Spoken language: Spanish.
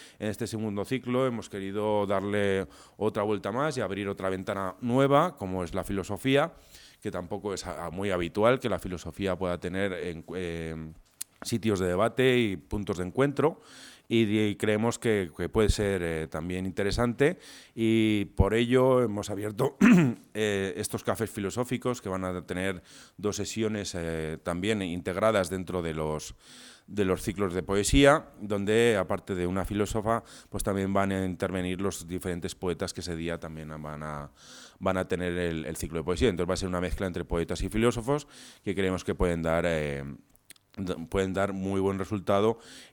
en este segundo ciclo hemos querido darle otra vuelta más y abrir otra ventana nueva, como es la filosofía, que tampoco es muy habitual que la filosofía pueda tener sitios de debate y puntos de encuentro. Y creemos que puede ser también interesante, y por ello hemos abierto estos cafés filosóficos, que van a tener 2 sesiones también integradas dentro de los ciclos de poesía, donde aparte de una filósofa, pues también van a intervenir los diferentes poetas que ese día también van a tener el ciclo de poesía. Entonces va a ser una mezcla entre poetas y filósofos que creemos que pueden dar muy buen resultado